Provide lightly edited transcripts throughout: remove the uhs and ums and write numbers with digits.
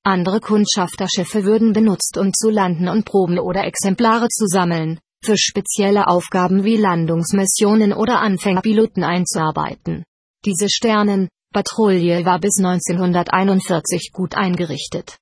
Andere Kundschafterschiffe würden benutzt, um zu landen und Proben oder Exemplare zu sammeln, für spezielle Aufgaben wie Landungsmissionen oder Anfängerpiloten einzuarbeiten. Diese Sternenpatrouille war bis 1941 gut eingerichtet.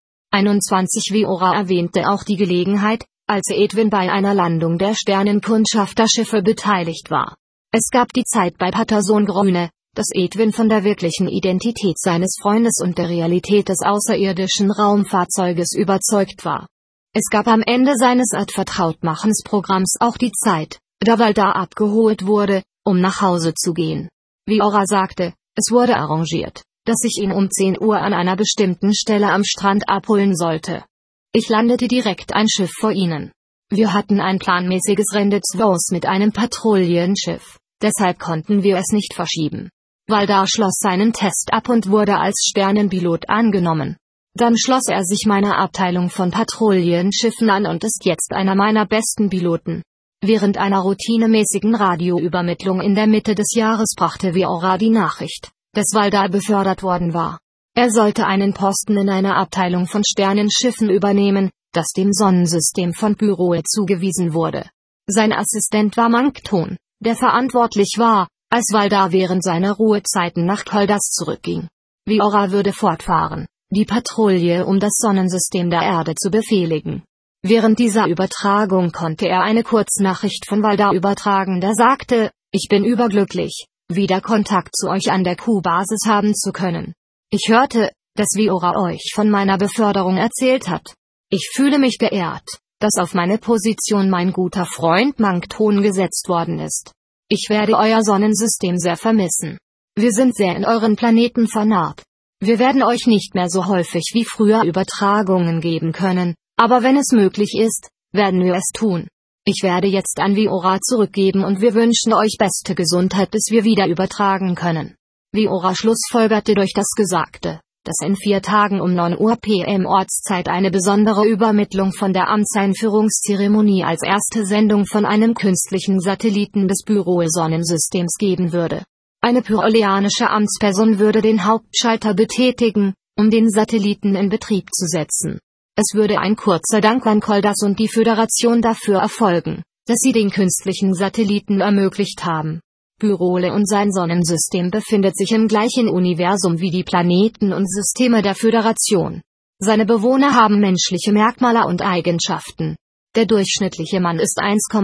21 Vieira erwähnte auch die Gelegenheit, als Edwin bei einer Landung der Sternenkundschafterschiffe beteiligt war. Es gab die Zeit bei Patterson-Grüne, dass Edwin von der wirklichen Identität seines Freundes und der Realität des außerirdischen Raumfahrzeuges überzeugt war. Es gab am Ende seines Vertrautmachensprogramms auch die Zeit, da Valdar abgeholt wurde, um nach Hause zu gehen. Vieira sagte, es wurde arrangiert, dass ich ihn um 10 Uhr an einer bestimmten Stelle am Strand abholen sollte. Ich landete direkt ein Schiff vor ihnen. Wir hatten ein planmäßiges Rendezvous mit einem Patrouillenschiff, deshalb konnten wir es nicht verschieben. Valdar schloss seinen Test ab und wurde als Sternenpilot angenommen. Dann schloss er sich meiner Abteilung von Patrouillenschiffen an und ist jetzt einer meiner besten Piloten. Während einer routinemäßigen Radioübermittlung in der Mitte des Jahres brachte Vieira die Nachricht, dass Valdar befördert worden war. Er sollte einen Posten in einer Abteilung von Sternenschiffen übernehmen, das dem Sonnensystem von Pyroe zugewiesen wurde. Sein Assistent war Mankton, der verantwortlich war, als Valdar während seiner Ruhezeiten nach Koldas zurückging. Vieira würde fortfahren, die Patrouille um das Sonnensystem der Erde zu befehligen. Während dieser Übertragung konnte er eine Kurznachricht von Valdar übertragen, der sagte, ich bin überglücklich, wieder Kontakt zu euch an der Q-Basis haben zu können. Ich hörte, dass Vieira euch von meiner Beförderung erzählt hat. Ich fühle mich geehrt, dass auf meine Position mein guter Freund Mankton gesetzt worden ist. Ich werde euer Sonnensystem sehr vermissen. Wir sind sehr in euren Planeten vernarrt. Wir werden euch nicht mehr so häufig wie früher Übertragungen geben können, aber wenn es möglich ist, werden wir es tun. Ich werde jetzt an Vieira zurückgeben und wir wünschen euch beste Gesundheit, bis wir wieder übertragen können. Vieira schlussfolgerte durch das Gesagte, dass in 4 Tagen um 9 Uhr PM Ortszeit eine besondere Übermittlung von der Amtseinführungszeremonie als erste Sendung von einem künstlichen Satelliten des Pyroe-Sonnensystems geben würde. Eine pyroleanische Amtsperson würde den Hauptschalter betätigen, um den Satelliten in Betrieb zu setzen. Es würde ein kurzer Dank an Koldas und die Föderation dafür erfolgen, dass sie den künstlichen Satelliten ermöglicht haben. Pyroe und sein Sonnensystem befindet sich im gleichen Universum wie die Planeten und Systeme der Föderation. Seine Bewohner haben menschliche Merkmale und Eigenschaften. Der durchschnittliche Mann ist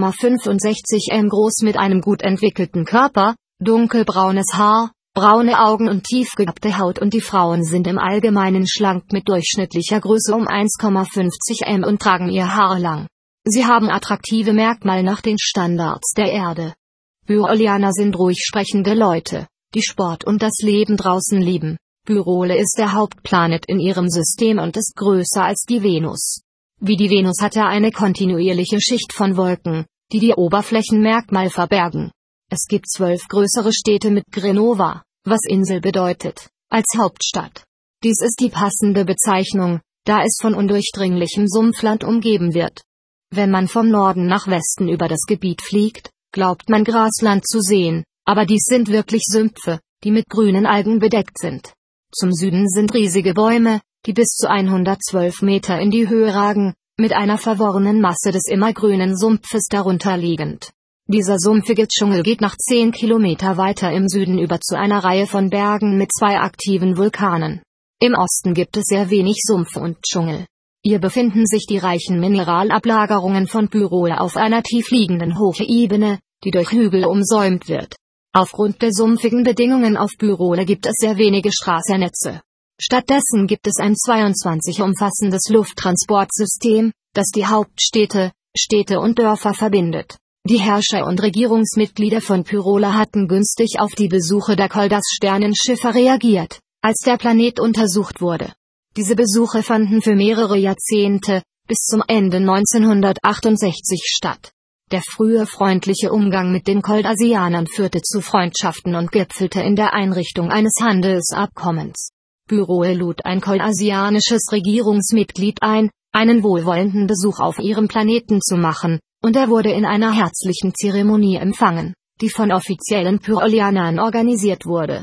1,65 m groß mit einem gut entwickelten Körper, dunkelbraunes Haar, braune Augen und tief gegerbte Haut, und die Frauen sind im Allgemeinen schlank mit durchschnittlicher Größe um 1,50 m und tragen ihr Haar lang. Sie haben attraktive Merkmale nach den Standards der Erde. Pyroleaner sind ruhig sprechende Leute, die Sport und das Leben draußen lieben. Pyroe ist der Hauptplanet in ihrem System und ist größer als die Venus. Wie die Venus hat er eine kontinuierliche Schicht von Wolken, die die Oberflächenmerkmal verbergen. Es gibt 12 größere Städte mit Grenova, was Insel bedeutet, als Hauptstadt. Dies ist die passende Bezeichnung, da es von undurchdringlichem Sumpfland umgeben wird. Wenn man vom Norden nach Westen über das Gebiet fliegt, glaubt man Grasland zu sehen, aber dies sind wirklich Sümpfe, die mit grünen Algen bedeckt sind. Zum Süden sind riesige Bäume, die bis zu 112 Meter in die Höhe ragen, mit einer verworrenen Masse des immergrünen Sumpfes darunter liegend. Dieser sumpfige Dschungel geht nach 10 Kilometer weiter im Süden über zu einer Reihe von Bergen mit 2 aktiven Vulkanen. Im Osten gibt es sehr wenig Sumpf und Dschungel. Hier befinden sich die reichen Mineralablagerungen von Pyroe auf einer tiefliegenden Hochebene, die durch Hügel umsäumt wird. Aufgrund der sumpfigen Bedingungen auf Pyroe gibt es sehr wenige Straßennetze. Stattdessen gibt es ein 22 umfassendes Lufttransportsystem, das die Hauptstädte, Städte und Dörfer verbindet. Die Herrscher und Regierungsmitglieder von Pyroe hatten günstig auf die Besuche der Koldas-Sternenschiffe reagiert, als der Planet untersucht wurde. Diese Besuche fanden für mehrere Jahrzehnte, bis zum Ende 1968 statt. Der frühe freundliche Umgang mit den Koldasianern führte zu Freundschaften und gipfelte in der Einrichtung eines Handelsabkommens. Pyroe lud ein koldasianisches Regierungsmitglied ein, einen wohlwollenden Besuch auf ihrem Planeten zu machen, und er wurde in einer herzlichen Zeremonie empfangen, die von offiziellen Pyroleanern organisiert wurde.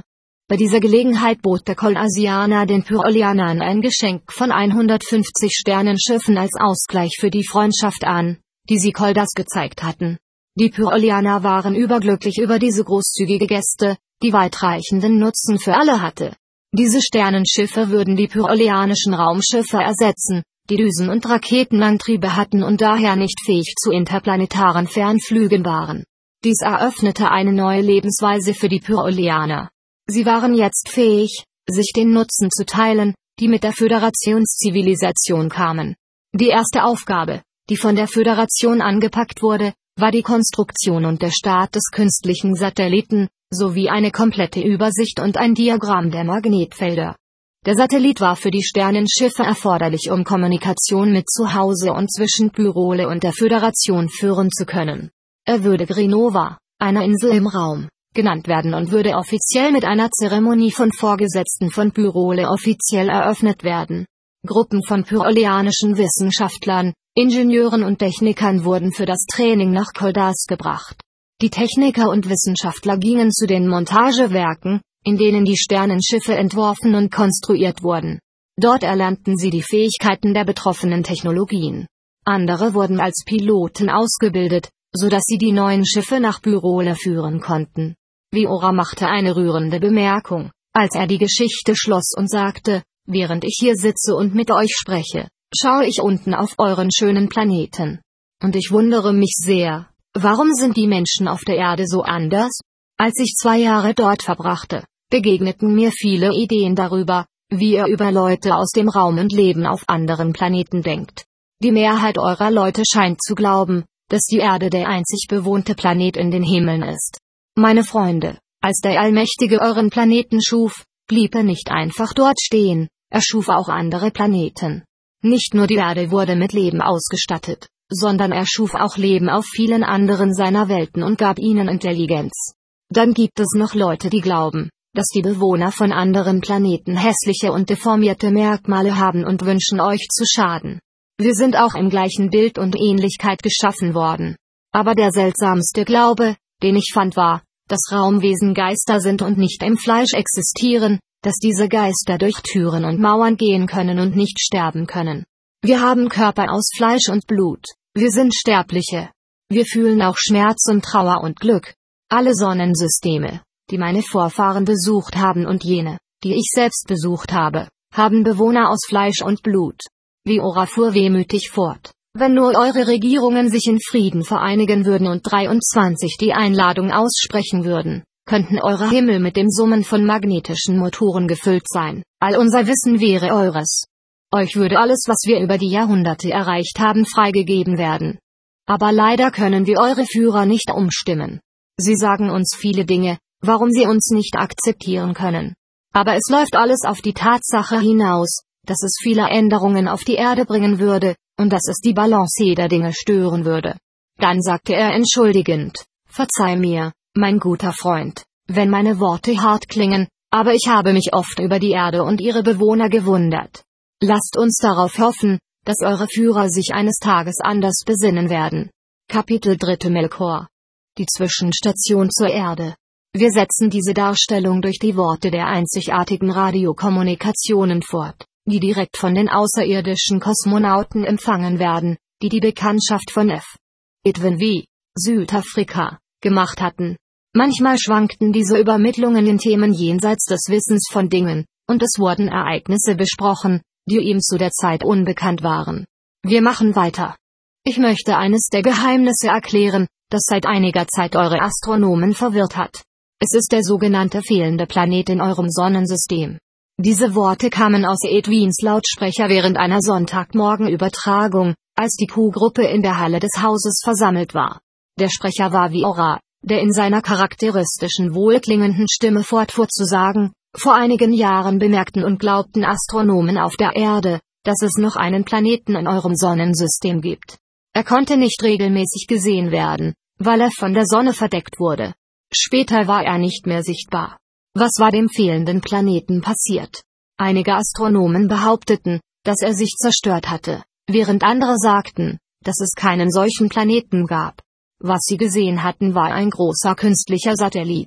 Bei dieser Gelegenheit bot der Caldasianer den Pyrolianern ein Geschenk von 150 Sternenschiffen als Ausgleich für die Freundschaft an, die sie Caldas gezeigt hatten. Die Pyrolianer waren überglücklich über diese großzügige Geste, die weitreichenden Nutzen für alle hatte. Diese Sternenschiffe würden die pyrolianischen Raumschiffe ersetzen, die Düsen- und Raketenantriebe hatten und daher nicht fähig zu interplanetaren Fernflügen waren. Dies eröffnete eine neue Lebensweise für die Pyrolianer. Sie waren jetzt fähig, sich den Nutzen zu teilen, die mit der Föderationszivilisation kamen. Die erste Aufgabe, die von der Föderation angepackt wurde, war die Konstruktion und der Start des künstlichen Satelliten, sowie eine komplette Übersicht und ein Diagramm der Magnetfelder. Der Satellit war für die Sternenschiffe erforderlich, um Kommunikation mit zu Hause und zwischen Pyrole und der Föderation führen zu können. Er würde Grenova, einer Insel im Raum, genannt werden und würde offiziell mit einer Zeremonie von Vorgesetzten von Pyrole offiziell eröffnet werden. Gruppen von pyrolianischen Wissenschaftlern, Ingenieuren und Technikern wurden für das Training nach Caldas gebracht. Die Techniker und Wissenschaftler gingen zu den Montagewerken, in denen die Sternenschiffe entworfen und konstruiert wurden. Dort erlernten sie die Fähigkeiten der betroffenen Technologien. Andere wurden als Piloten ausgebildet, sodass sie die neuen Schiffe nach Pyrole führen konnten. Viora machte eine rührende Bemerkung, als er die Geschichte schloss und sagte: Während ich hier sitze und mit euch spreche, schaue ich unten auf euren schönen Planeten. Und ich wundere mich sehr, warum sind die Menschen auf der Erde so anders? Als ich 2 Jahre dort verbrachte, begegneten mir viele Ideen darüber, wie ihr über Leute aus dem Raum und Leben auf anderen Planeten denkt. Die Mehrheit eurer Leute scheint zu glauben, dass die Erde der einzig bewohnte Planet in den Himmeln ist. Meine Freunde, als der Allmächtige euren Planeten schuf, blieb er nicht einfach dort stehen, er schuf auch andere Planeten. Nicht nur die Erde wurde mit Leben ausgestattet, sondern er schuf auch Leben auf vielen anderen seiner Welten und gab ihnen Intelligenz. Dann gibt es noch Leute, die glauben, dass die Bewohner von anderen Planeten hässliche und deformierte Merkmale haben und wünschen euch zu schaden. Wir sind auch im gleichen Bild und Ähnlichkeit geschaffen worden. Aber der seltsamste Glaube, den ich fand, war, dass Raumwesen Geister sind und nicht im Fleisch existieren, dass diese Geister durch Türen und Mauern gehen können und nicht sterben können. Wir haben Körper aus Fleisch und Blut, wir sind Sterbliche. Wir fühlen auch Schmerz und Trauer und Glück. Alle Sonnensysteme, die meine Vorfahren besucht haben und jene, die ich selbst besucht habe, haben Bewohner aus Fleisch und Blut. Viora fuhr wehmütig fort: Wenn nur eure Regierungen sich in Frieden vereinigen würden und 23 die Einladung aussprechen würden, könnten eure Himmel mit dem Summen von magnetischen Motoren gefüllt sein, all unser Wissen wäre eures. Euch würde alles, was wir über die Jahrhunderte erreicht haben, freigegeben werden. Aber leider können wir eure Führer nicht umstimmen. Sie sagen uns viele Dinge, warum sie uns nicht akzeptieren können. Aber es läuft alles auf die Tatsache hinaus, dass es viele Änderungen auf die Erde bringen würde, und dass es die Balance der Dinge stören würde. Dann sagte er entschuldigend: Verzeih mir, mein guter Freund, wenn meine Worte hart klingen, aber ich habe mich oft über die Erde und ihre Bewohner gewundert. Lasst uns darauf hoffen, dass eure Führer sich eines Tages anders besinnen werden. Kapitel 3: Melkor. Die Zwischenstation zur Erde. Wir setzen diese Darstellung durch die Worte der einzigartigen Radiokommunikationen fort, die direkt von den außerirdischen Kosmonauten empfangen werden, die die Bekanntschaft von F. Edwin V. Südafrika gemacht hatten. Manchmal schwankten diese Übermittlungen in Themen jenseits des Wissens von Dingen, und es wurden Ereignisse besprochen, die ihm zu der Zeit unbekannt waren. Wir machen weiter. Ich möchte eines der Geheimnisse erklären, das seit einiger Zeit eure Astronomen verwirrt hat. Es ist der sogenannte fehlende Planet in eurem Sonnensystem. Diese Worte kamen aus Edwins Lautsprecher während einer Sonntagmorgenübertragung, als die Q-Gruppe in der Halle des Hauses versammelt war. Der Sprecher war Viora, der in seiner charakteristischen wohlklingenden Stimme fortfuhr zu sagen: Vor einigen Jahren bemerkten und glaubten Astronomen auf der Erde, dass es noch einen Planeten in eurem Sonnensystem gibt. Er konnte nicht regelmäßig gesehen werden, weil er von der Sonne verdeckt wurde. Später war er nicht mehr sichtbar. Was war dem fehlenden Planeten passiert? Einige Astronomen behaupteten, dass er sich zerstört hatte, während andere sagten, dass es keinen solchen Planeten gab. Was sie gesehen hatten, war ein großer künstlicher Satellit.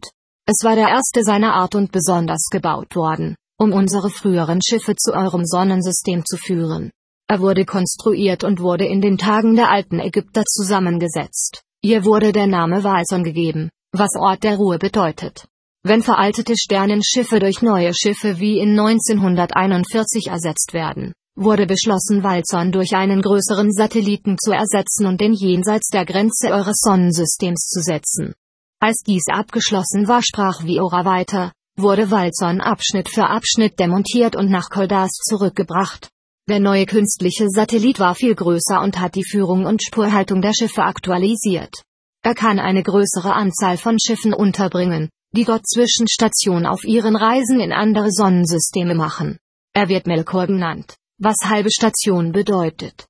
Es war der erste seiner Art und besonders gebaut worden, um unsere früheren Schiffe zu eurem Sonnensystem zu führen. Er wurde konstruiert und wurde in den Tagen der alten Ägypter zusammengesetzt. Ihr wurde der Name Walson gegeben, was Ort der Ruhe bedeutet. Wenn veraltete Sternenschiffe durch neue Schiffe wie in 1941 ersetzt werden, wurde beschlossen, Walson durch einen größeren Satelliten zu ersetzen und den jenseits der Grenze eures Sonnensystems zu setzen. Als dies abgeschlossen war, sprach Viora weiter, wurde Walson Abschnitt für Abschnitt demontiert und nach Koldas zurückgebracht. Der neue künstliche Satellit war viel größer und hat die Führung und Spurhaltung der Schiffe aktualisiert. Er kann eine größere Anzahl von Schiffen unterbringen, die dort Zwischenstation auf ihren Reisen in andere Sonnensysteme machen. Er wird Melkor genannt, was halbe Station bedeutet.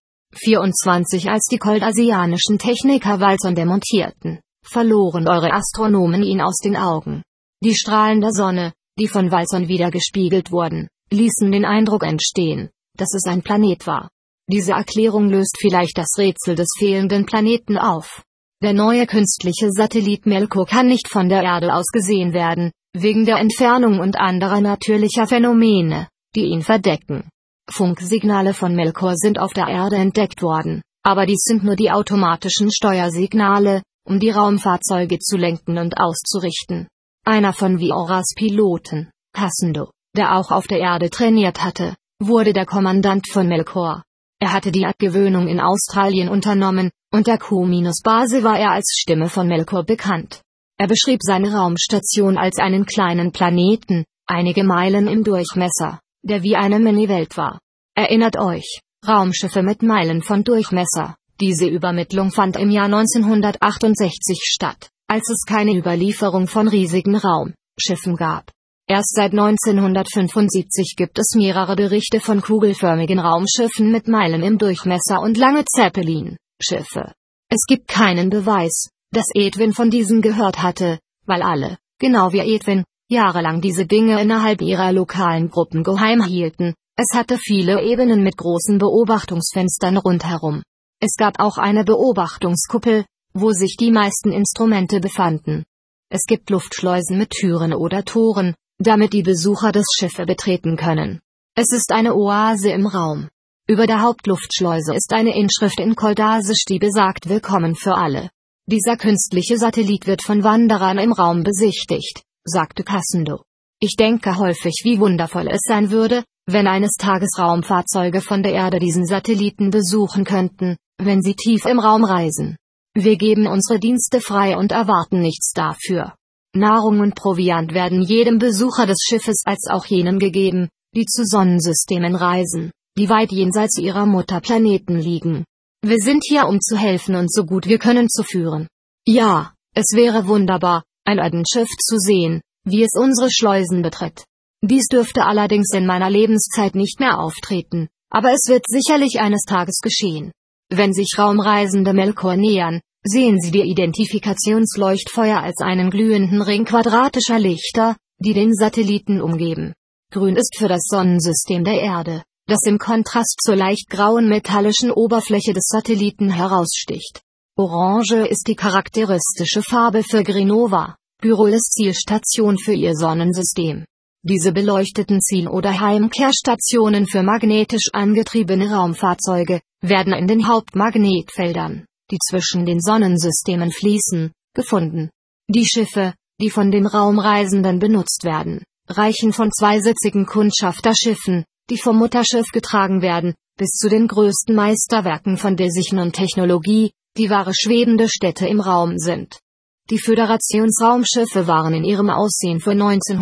24 Als die koldasianischen Techniker Walson demontierten, verloren eure Astronomen ihn aus den Augen. Die Strahlen der Sonne, die von Walson wiedergespiegelt wurden, ließen den Eindruck entstehen, dass es ein Planet war. Diese Erklärung löst vielleicht das Rätsel des fehlenden Planeten auf. Der neue künstliche Satellit Melkor kann nicht von der Erde aus gesehen werden, wegen der Entfernung und anderer natürlicher Phänomene, die ihn verdecken. Funksignale von Melkor sind auf der Erde entdeckt worden, aber dies sind nur die automatischen Steuersignale, um die Raumfahrzeuge zu lenken und auszurichten. Einer von Vioras Piloten, Cassando, der auch auf der Erde trainiert hatte, wurde der Kommandant von Melkor. Er hatte die Abgewöhnung in Australien unternommen, und der Q-Base war er als Stimme von Melkor bekannt. Er beschrieb seine Raumstation als einen kleinen Planeten, einige Meilen im Durchmesser, der wie eine Mini-Welt war. Erinnert euch, Raumschiffe mit Meilen von Durchmesser. Diese Übermittlung fand im Jahr 1968 statt, als es keine Überlieferung von riesigen Raumschiffen gab. Erst seit 1975 gibt es mehrere Berichte von kugelförmigen Raumschiffen mit Meilen im Durchmesser und lange Zeppelin-Schiffe. Es gibt keinen Beweis, dass Edwin von diesen gehört hatte, weil alle, genau wie Edwin, jahrelang diese Dinge innerhalb ihrer lokalen Gruppen geheim hielten. Es hatte viele Ebenen mit großen Beobachtungsfenstern rundherum. Es gab auch eine Beobachtungskuppel, wo sich die meisten Instrumente befanden. Es gibt Luftschleusen mit Türen oder Toren, damit die Besucher das Schiffe betreten können. Es ist eine Oase im Raum. Über der Hauptluftschleuse ist eine Inschrift in Koldasisch, die besagt Willkommen für alle. Dieser künstliche Satellit wird von Wanderern im Raum besichtigt, sagte Cassando. Ich denke häufig, wie wundervoll es sein würde, wenn eines Tages Raumfahrzeuge von der Erde diesen Satelliten besuchen könnten, wenn sie tief im Raum reisen. Wir geben unsere Dienste frei und erwarten nichts dafür. Nahrung und Proviant werden jedem Besucher des Schiffes als auch jenen gegeben, die zu Sonnensystemen reisen, die weit jenseits ihrer Mutterplaneten liegen. Wir sind hier, um zu helfen und so gut wir können zu führen. Ja, es wäre wunderbar, ein Erdenschiff zu sehen, wie es unsere Schleusen betritt. Dies dürfte allerdings in meiner Lebenszeit nicht mehr auftreten, aber es wird sicherlich eines Tages geschehen. Wenn sich Raumreisende Melkor nähern, sehen sie die Identifikationsleuchtfeuer als einen glühenden Ring quadratischer Lichter, die den Satelliten umgeben. Grün ist für das Sonnensystem der Erde, das im Kontrast zur leicht grauen metallischen Oberfläche des Satelliten heraussticht. Orange ist die charakteristische Farbe für Grenova, Byroles Zielstation für ihr Sonnensystem. Diese beleuchteten Ziel- oder Heimkehrstationen für magnetisch angetriebene Raumfahrzeuge werden in den Hauptmagnetfeldern, die zwischen den Sonnensystemen fließen, gefunden. Die Schiffe, die von den Raumreisenden benutzt werden, reichen von zweisitzigen Kundschafterschiffen, die vom Mutterschiff getragen werden, bis zu den größten Meisterwerken von Decision und Technologie, die wahre schwebende Städte im Raum sind. Die Föderationsraumschiffe waren in ihrem Aussehen für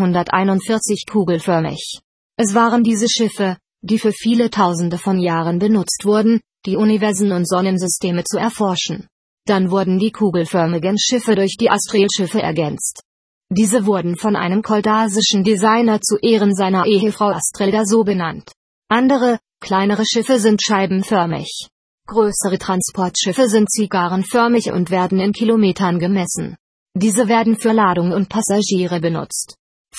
1941 kugelförmig. Es waren diese Schiffe, die für viele Tausende von Jahren benutzt wurden, die Universen und Sonnensysteme zu erforschen. Dann wurden die kugelförmigen Schiffe durch die Astralschiffe ergänzt. Diese wurden von einem koldasischen Designer zu Ehren seiner Ehefrau Astrelda so benannt. Andere, kleinere Schiffe sind scheibenförmig. Größere Transportschiffe sind zigarrenförmig und werden in Kilometern gemessen. Diese werden für Ladung und Passagiere benutzt.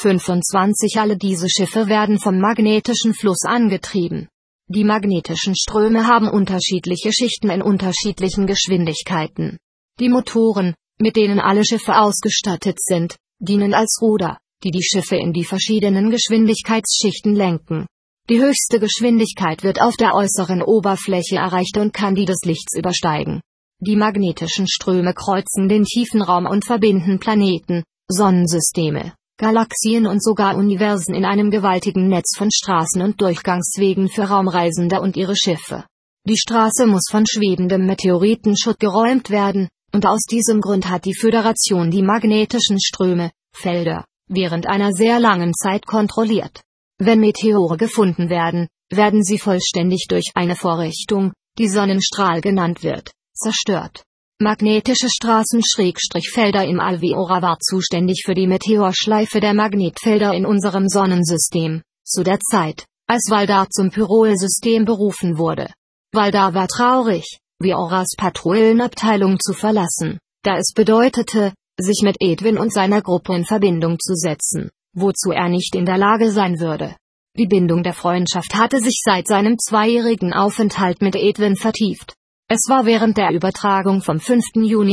25 Alle diese Schiffe werden vom magnetischen Fluss angetrieben. Die magnetischen Ströme haben unterschiedliche Schichten in unterschiedlichen Geschwindigkeiten. Die Motoren, mit denen alle Schiffe ausgestattet sind, dienen als Ruder, die die Schiffe in die verschiedenen Geschwindigkeitsschichten lenken. Die höchste Geschwindigkeit wird auf der äußeren Oberfläche erreicht und kann die des Lichts übersteigen. Die magnetischen Ströme kreuzen den tiefen Raum und verbinden Planeten, Sonnensysteme, Galaxien und sogar Universen in einem gewaltigen Netz von Straßen und Durchgangswegen für Raumreisende und ihre Schiffe. Die Straße muss von schwebendem Meteoritenschutt geräumt werden, und aus diesem Grund hat die Föderation die magnetischen Ströme, Felder, während einer sehr langen Zeit kontrolliert. Wenn Meteore gefunden werden, werden sie vollständig durch eine Vorrichtung, die Sonnenstrahl genannt wird, zerstört. Magnetische Straßen-Felder im All. Viora war zuständig für die Meteorschleife der Magnetfelder in unserem Sonnensystem, zu der Zeit, als Valdar zum Pyrrole-System berufen wurde. Valdar war traurig, Vioras Patrouillenabteilung zu verlassen, da es bedeutete, sich mit Edwin und seiner Gruppe in Verbindung zu setzen, wozu er nicht in der Lage sein würde. Die Bindung der Freundschaft hatte sich seit seinem 2-jährigen Aufenthalt mit Edwin vertieft. Es war während der Übertragung vom 5. Juni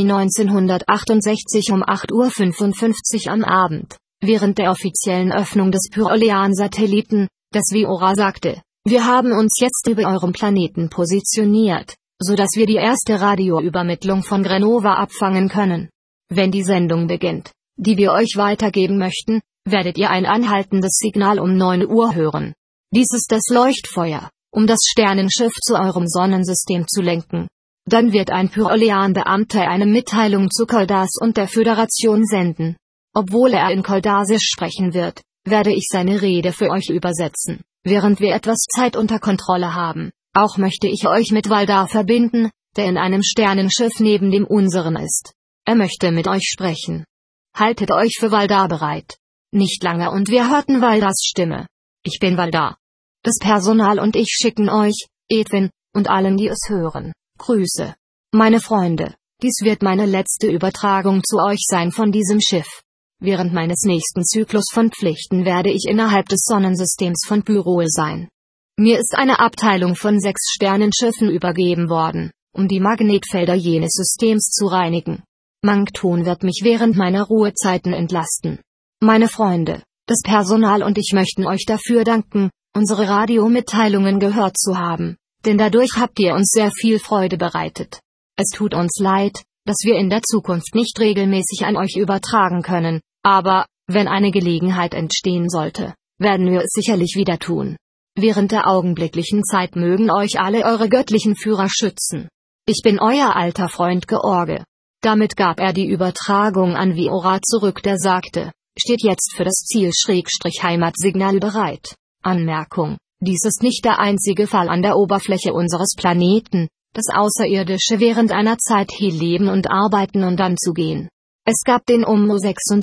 1968 um 8:55 Uhr am Abend, während der offiziellen Öffnung des Pyrolean-Satelliten, dass Viora sagte: Wir haben uns jetzt über eurem Planeten positioniert, sodass wir die erste Radioübermittlung von Grenova abfangen können. Wenn die Sendung beginnt, die wir euch weitergeben möchten, werdet ihr ein anhaltendes Signal um 9 Uhr hören. Dies ist das Leuchtfeuer, um das Sternenschiff zu eurem Sonnensystem zu lenken. Dann wird ein Pyrolean-Beamter eine Mitteilung zu Koldas und der Föderation senden. Obwohl er in Koldasisch sprechen wird, werde ich seine Rede für euch übersetzen, während wir etwas Zeit unter Kontrolle haben. Auch möchte ich euch mit Valdar verbinden, der in einem Sternenschiff neben dem unseren ist. Er möchte mit euch sprechen. Haltet euch für Valdar bereit. Nicht lange und wir hörten Valdars Stimme. Ich bin Valdar. Das Personal und ich schicken euch, Edwin, und allen, die es hören, Grüße. Meine Freunde, dies wird meine letzte Übertragung zu euch sein von diesem Schiff. Während meines nächsten Zyklus von Pflichten werde ich innerhalb des Sonnensystems von Pyrrole sein. Mir ist eine Abteilung von 6 Sternenschiffen übergeben worden, um die Magnetfelder jenes Systems zu reinigen. Mangton wird mich während meiner Ruhezeiten entlasten. Meine Freunde, das Personal und ich möchten euch dafür danken, unsere Radiomitteilungen gehört zu haben, denn dadurch habt ihr uns sehr viel Freude bereitet. Es tut uns leid, dass wir in der Zukunft nicht regelmäßig an euch übertragen können, aber, wenn eine Gelegenheit entstehen sollte, werden wir es sicherlich wieder tun. Während der augenblicklichen Zeit mögen euch alle eure göttlichen Führer schützen. Ich bin euer alter Freund George. Damit gab er die Übertragung an Viora zurück, der sagte: Steht jetzt für das Ziel-Heimatsignal bereit. Anmerkung: Dies ist nicht der einzige Fall an der Oberfläche unseres Planeten, dass Außerirdische während einer Zeit hier leben und arbeiten und dann zu gehen. Es gab den UMO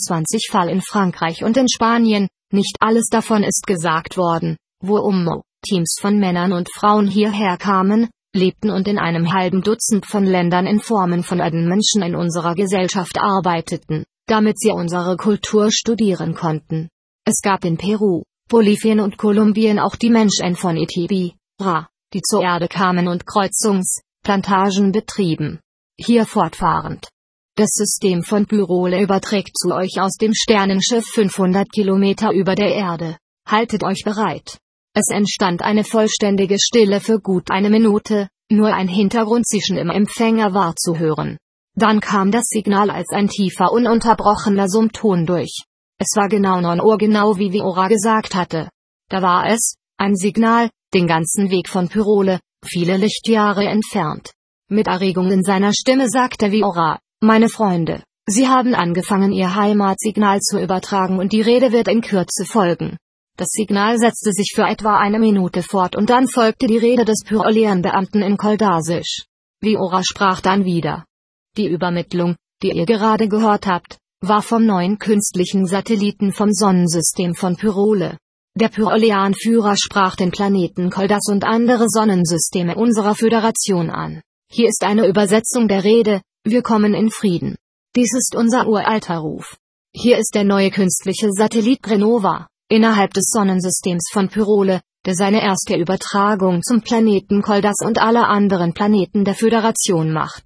26 Fall in Frankreich und in Spanien, nicht alles davon ist gesagt worden, wo UMO-Teams von Männern und Frauen hierher kamen, lebten und in einem halben Dutzend von Ländern in Formen von Menschen in unserer Gesellschaft arbeiteten, damit sie unsere Kultur studieren konnten. Es gab in Peru, Bolivien und Kolumbien auch die Menschen von Ethiopien, die zur Erde kamen und Kreuzungsplantagen betrieben. Hier fortfahrend. Das System von Pyrrole überträgt zu euch aus dem Sternenschiff 500 Kilometer über der Erde. Haltet euch bereit. Es entstand eine vollständige Stille für gut eine Minute, nur ein Hintergrundzischen im Empfänger war zu hören. Dann kam das Signal als ein tiefer, ununterbrochener Summton durch. Es war genau 9 Uhr, genau wie Viora gesagt hatte. Da war es, ein Signal, den ganzen Weg von Pyrrole, viele Lichtjahre entfernt. Mit Erregung in seiner Stimme sagte Viora: Meine Freunde, Sie haben angefangen, Ihr Heimatsignal zu übertragen und die Rede wird in Kürze folgen. Das Signal setzte sich für etwa eine Minute fort und dann folgte die Rede des Pyrolean-Beamten in Koldasisch. Viora sprach dann wieder. Die Übermittlung, die ihr gerade gehört habt, war vom neuen künstlichen Satelliten vom Sonnensystem von Pyrrole. Der Pyrolean-Führer sprach den Planeten Koldas und andere Sonnensysteme unserer Föderation an. Hier ist eine Übersetzung der Rede: Wir kommen in Frieden. Dies ist unser uralter Ruf. Hier ist der neue künstliche Satellit Grenova, innerhalb des Sonnensystems von Pyrrole, der seine erste Übertragung zum Planeten Koldas und alle anderen Planeten der Föderation macht.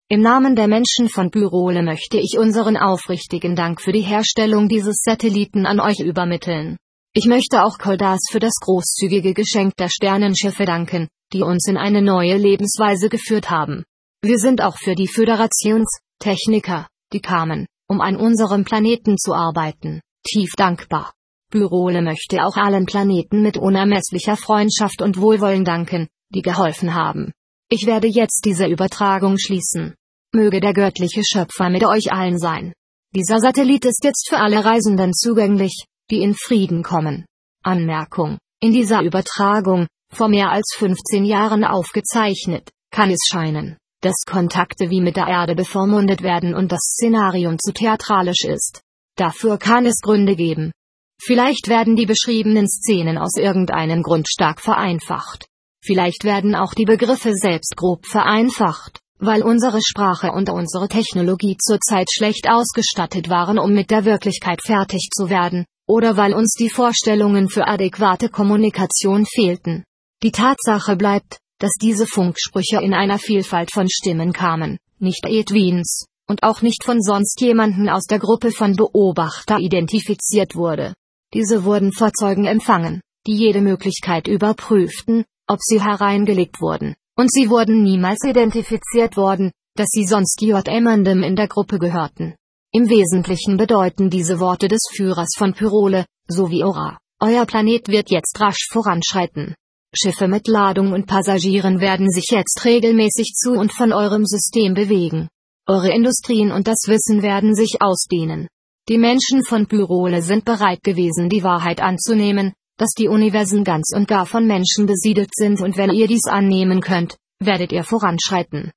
Im Namen der Menschen von Byrole möchte ich unseren aufrichtigen Dank für die Herstellung dieses Satelliten an euch übermitteln. Ich möchte auch Koldas für das großzügige Geschenk der Sternenschiffe danken, die uns in eine neue Lebensweise geführt haben. Wir sind auch für die Föderationstechniker, die kamen, um an unserem Planeten zu arbeiten, tief dankbar. Byrole möchte auch allen Planeten mit unermesslicher Freundschaft und Wohlwollen danken, die geholfen haben. Ich werde jetzt diese Übertragung schließen. Möge der göttliche Schöpfer mit euch allen sein. Dieser Satellit ist jetzt für alle Reisenden zugänglich, die in Frieden kommen. Anmerkung: In dieser Übertragung, vor mehr als 15 Jahren aufgezeichnet, kann es scheinen, dass Kontakte wie mit der Erde bevormundet werden und das Szenarium zu theatralisch ist. Dafür kann es Gründe geben. Vielleicht werden die beschriebenen Szenen aus irgendeinem Grund stark vereinfacht. Vielleicht werden auch die Begriffe selbst grob vereinfacht, weil unsere Sprache und unsere Technologie zurzeit schlecht ausgestattet waren, um mit der Wirklichkeit fertig zu werden, oder weil uns die Vorstellungen für adäquate Kommunikation fehlten. Die Tatsache bleibt, dass diese Funksprüche in einer Vielfalt von Stimmen kamen, nicht Edwins, und auch nicht von sonst jemanden aus der Gruppe von Beobachter identifiziert wurde. Diese wurden vor Zeugen empfangen, die jede Möglichkeit überprüften, ob sie hereingelegt wurden, und sie wurden niemals identifiziert worden, dass sie sonst jemandem in der Gruppe gehörten. Im Wesentlichen bedeuten diese Worte des Führers von Byrole, so wie Ora: Euer Planet wird jetzt rasch voranschreiten. Schiffe mit Ladung und Passagieren werden sich jetzt regelmäßig zu und von eurem System bewegen. Eure Industrien und das Wissen werden sich ausdehnen. Die Menschen von Byrole sind bereit gewesen, die Wahrheit anzunehmen, dass die Universen ganz und gar von Menschen besiedelt sind, und wenn ihr dies annehmen könnt, werdet ihr voranschreiten.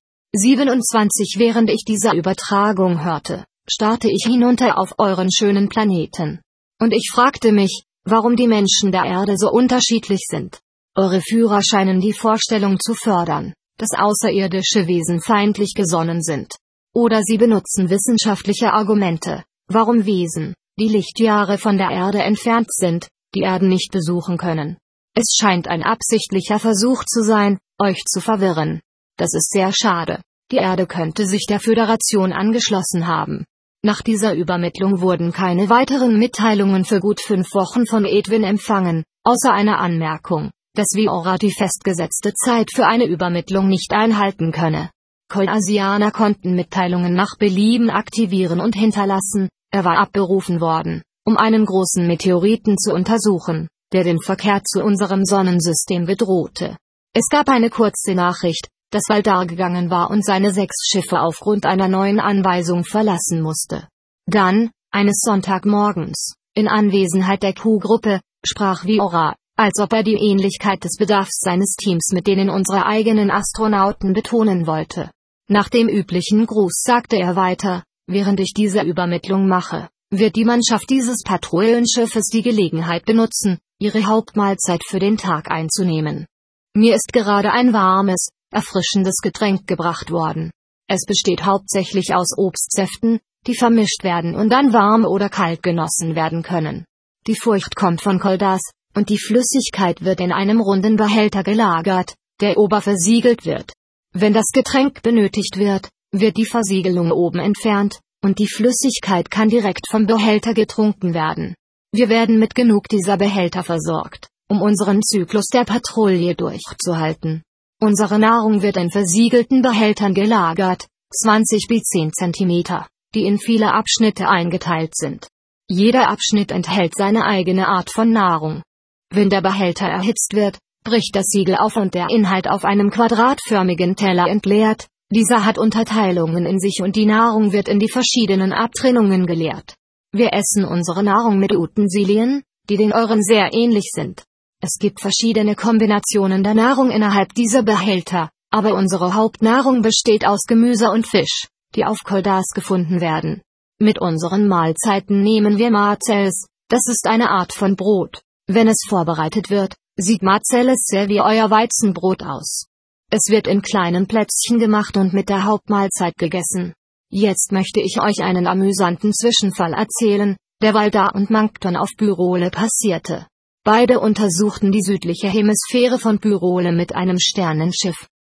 27 Während ich diese Übertragung hörte, starrte ich hinunter auf euren schönen Planeten. Und ich fragte mich, warum die Menschen der Erde so unterschiedlich sind. Eure Führer scheinen die Vorstellung zu fördern, dass außerirdische Wesen feindlich gesonnen sind. Oder sie benutzen wissenschaftliche Argumente, warum Wesen, die Lichtjahre von der Erde entfernt sind, die Erden nicht besuchen können. Es scheint ein absichtlicher Versuch zu sein, euch zu verwirren. Das ist sehr schade. Die Erde könnte sich der Föderation angeschlossen haben. Nach dieser Übermittlung wurden keine weiteren Mitteilungen für gut 5 Wochen von Edwin empfangen, außer einer Anmerkung, dass Ora die festgesetzte Zeit für eine Übermittlung nicht einhalten könne. Koldasianer konnten Mitteilungen nach Belieben aktivieren und hinterlassen. Er war abberufen worden, um einen großen Meteoriten zu untersuchen, der den Verkehr zu unserem Sonnensystem bedrohte. Es gab eine kurze Nachricht, dass Valdar gegangen war und seine 6 Schiffe aufgrund einer neuen Anweisung verlassen musste. Dann, eines Sonntagmorgens, in Anwesenheit der Q-Gruppe, sprach Ora, als ob er die Ähnlichkeit des Bedarfs seines Teams mit denen unserer eigenen Astronauten betonen wollte. Nach dem üblichen Gruß sagte er weiter: Während ich diese Übermittlung mache, wird die Mannschaft dieses Patrouillenschiffes die Gelegenheit benutzen, ihre Hauptmahlzeit für den Tag einzunehmen. Mir ist gerade ein warmes, erfrischendes Getränk gebracht worden. Es besteht hauptsächlich aus Obstsäften, die vermischt werden und dann warm oder kalt genossen werden können. Die Frucht kommt von Koldas, und die Flüssigkeit wird in einem runden Behälter gelagert, der oberversiegelt wird. Wenn das Getränk benötigt wird, wird die Versiegelung oben entfernt, und die Flüssigkeit kann direkt vom Behälter getrunken werden. Wir werden mit genug dieser Behälter versorgt, um unseren Zyklus der Patrouille durchzuhalten. Unsere Nahrung wird in versiegelten Behältern gelagert, 20 bis 10 cm, die in viele Abschnitte eingeteilt sind. Jeder Abschnitt enthält seine eigene Art von Nahrung. Wenn der Behälter erhitzt wird, bricht das Siegel auf und der Inhalt auf einem quadratförmigen Teller entleert. Dieser hat Unterteilungen in sich und die Nahrung wird in die verschiedenen Abtrennungen geleert. Wir essen unsere Nahrung mit Utensilien, die den euren sehr ähnlich sind. Es gibt verschiedene Kombinationen der Nahrung innerhalb dieser Behälter, aber unsere Hauptnahrung besteht aus Gemüse und Fisch, die auf Koldas gefunden werden. Mit unseren Mahlzeiten nehmen wir Marzelles, das ist eine Art von Brot. Wenn es vorbereitet wird, sieht Marzelles sehr wie euer Weizenbrot aus. Es wird in kleinen Plätzchen gemacht und mit der Hauptmahlzeit gegessen. Jetzt möchte ich euch einen amüsanten Zwischenfall erzählen, der Valdar und Mankton auf Byrole passierte. Beide untersuchten die südliche Hemisphäre von Byrole mit einem Sternenschiff.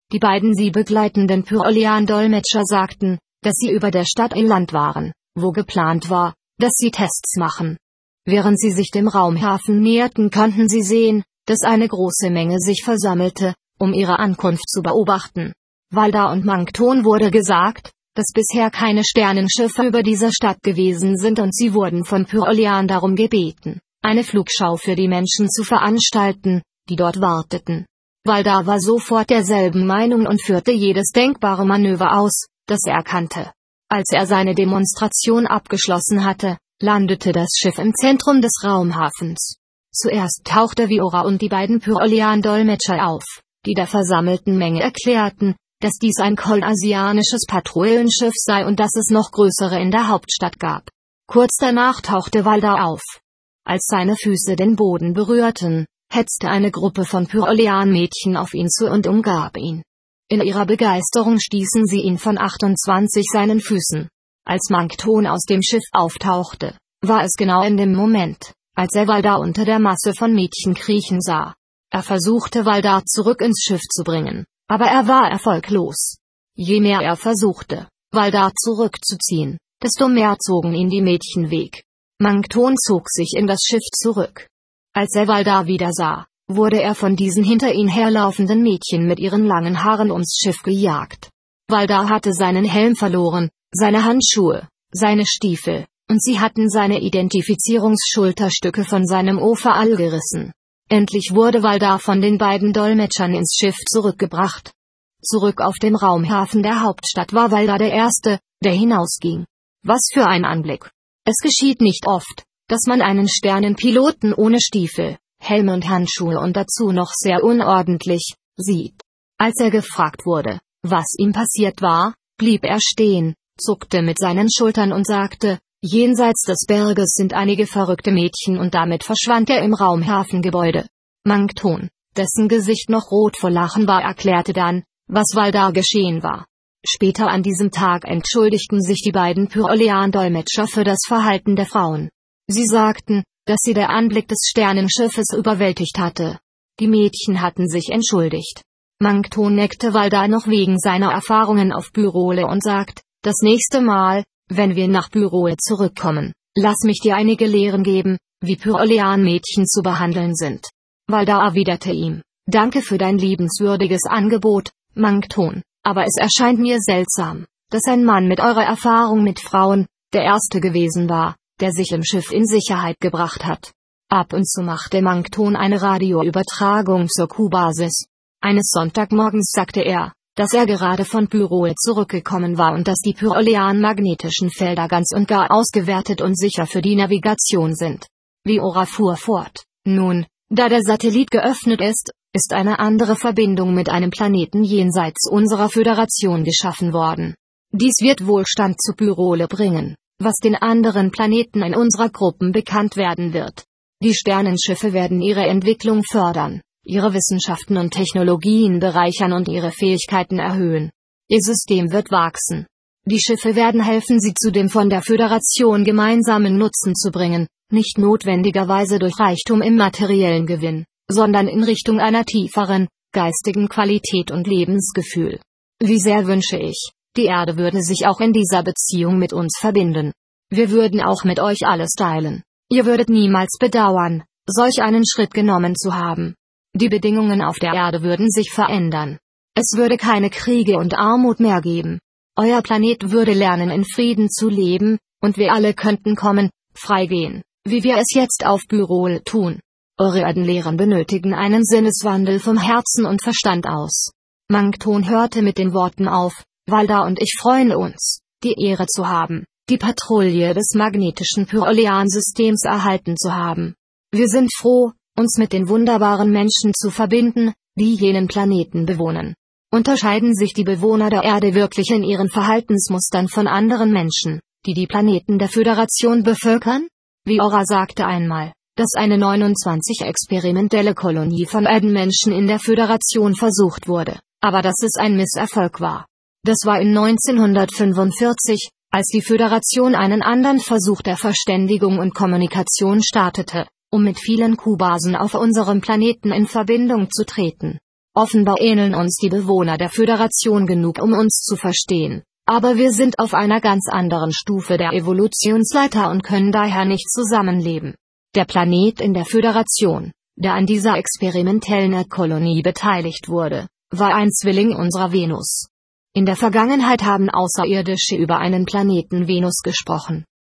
Die beiden sie begleitenden Pyrolean-Dolmetscher sagten, dass sie über der Stadt Eland waren, wo geplant war, dass sie Tests machen. Während sie sich dem Raumhafen näherten, konnten sie sehen, dass eine große Menge sich versammelte, um ihre Ankunft zu beobachten. Valdar und Mankton wurde gesagt, dass bisher keine Sternenschiffe über dieser Stadt gewesen sind und sie wurden von Pyrolean darum gebeten, eine Flugschau für die Menschen zu veranstalten, die dort warteten. Valdar war sofort derselben Meinung und führte jedes denkbare Manöver aus, das er kannte. Als er seine Demonstration abgeschlossen hatte, landete das Schiff im Zentrum des Raumhafens. Zuerst tauchte Viora und die beiden Pyrolean-Dolmetscher auf, die der versammelten Menge erklärten, dass dies ein kolasianisches Patrouillenschiff sei und dass es noch größere in der Hauptstadt gab. Kurz danach tauchte Valdar auf. Als seine Füße den Boden berührten, hetzte eine Gruppe von Pyrolean-Mädchen auf ihn zu und umgab ihn. In ihrer Begeisterung stießen sie ihn von 28 seinen Füßen. Als Mankton aus dem Schiff auftauchte, war es genau in dem Moment, als er Valdar unter der Masse von Mädchen kriechen sah. Er versuchte Valdar zurück ins Schiff zu bringen, aber er war erfolglos. Je mehr er versuchte, Valdar zurückzuziehen, desto mehr zogen ihn die Mädchen weg. Mankton zog sich in das Schiff zurück. Als er Valdar wieder sah, wurde er von diesen hinter ihn herlaufenden Mädchen mit ihren langen Haaren ums Schiff gejagt. Valdar hatte seinen Helm verloren, seine Handschuhe, seine Stiefel, und sie hatten seine Identifizierungsschulterstücke von seinem Overall gerissen. Endlich wurde Valdar von den beiden Dolmetschern ins Schiff zurückgebracht. Zurück auf dem Raumhafen der Hauptstadt war Valdar der Erste, der hinausging. Was für ein Anblick! Es geschieht nicht oft, dass man einen Sternenpiloten ohne Stiefel, Helm und Handschuhe und dazu noch sehr unordentlich sieht. Als er gefragt wurde, was ihm passiert war, blieb er stehen, zuckte mit seinen Schultern und sagte, jenseits des Berges sind einige verrückte Mädchen, und damit verschwand er im Raumhafengebäude. Mankton, dessen Gesicht noch rot vor Lachen war, erklärte dann, was Valdar geschehen war. Später an diesem Tag entschuldigten sich die beiden Pyrolean-Dolmetscher für das Verhalten der Frauen. Sie sagten, dass sie der Anblick des Sternenschiffes überwältigt hatte. Die Mädchen hatten sich entschuldigt. Mankton neckte Valdar noch wegen seiner Erfahrungen auf Byrrole und sagt, das nächste Mal, wenn wir nach Byrrole zurückkommen, lass mich dir einige Lehren geben, wie Pyrolean-Mädchen zu behandeln sind. Valdar erwiderte ihm, danke für dein liebenswürdiges Angebot, Mankton, aber es erscheint mir seltsam, dass ein Mann mit eurer Erfahrung mit Frauen, der Erste gewesen war, der sich im Schiff in Sicherheit gebracht hat. Ab und zu machte Mankton eine Radioübertragung zur Q-Basis. Eines Sonntagmorgens sagte er, dass er gerade von Byrrole zurückgekommen war und dass die Pyrolean-magnetischen Felder ganz und gar ausgewertet und sicher für die Navigation sind. Viora fuhr fort, nun, da der Satellit geöffnet ist, ist eine andere Verbindung mit einem Planeten jenseits unserer Föderation geschaffen worden. Dies wird Wohlstand zu Byrrole bringen, was den anderen Planeten in unserer Gruppe bekannt werden wird. Die Sternenschiffe werden ihre Entwicklung fördern, ihre Wissenschaften und Technologien bereichern und ihre Fähigkeiten erhöhen. Ihr System wird wachsen. Die Schiffe werden helfen, sie zu dem von der Föderation gemeinsamen Nutzen zu bringen, nicht notwendigerweise durch Reichtum im materiellen Gewinn, sondern in Richtung einer tieferen, geistigen Qualität und Lebensgefühl. Wie sehr wünsche ich, die Erde würde sich auch in dieser Beziehung mit uns verbinden. Wir würden auch mit euch alles teilen. Ihr würdet niemals bedauern, solch einen Schritt genommen zu haben. Die Bedingungen auf der Erde würden sich verändern. Es würde keine Kriege und Armut mehr geben. Euer Planet würde lernen, in Frieden zu leben, und wir alle könnten kommen, frei gehen, wie wir es jetzt auf Byrrole tun. Eure Erdenlehren benötigen einen Sinneswandel vom Herzen und Verstand aus. Mankton hörte mit den Worten auf, Valdar und ich freuen uns, die Ehre zu haben, die Patrouille des magnetischen Pyrolean-Systems erhalten zu haben. Wir sind froh, uns mit den wunderbaren Menschen zu verbinden, die jenen Planeten bewohnen. Unterscheiden sich die Bewohner der Erde wirklich in ihren Verhaltensmustern von anderen Menschen, die die Planeten der Föderation bevölkern? Viora sagte einmal, dass eine 29 experimentelle Kolonie von Erdenmenschen in der Föderation versucht wurde, aber dass es ein Misserfolg war. Das war in 1945, als die Föderation einen anderen Versuch der Verständigung und Kommunikation startete, um mit vielen Q-Basen auf unserem Planeten in Verbindung zu treten. Offenbar ähneln uns die Bewohner der Föderation genug, um uns zu verstehen, aber wir sind auf einer ganz anderen Stufe der Evolutionsleiter und können daher nicht zusammenleben. Der Planet in der Föderation, der an dieser experimentellen Erdkolonie beteiligt wurde, war ein Zwilling unserer Venus. In der Vergangenheit haben Außerirdische über einen Planeten Venus gesprochen.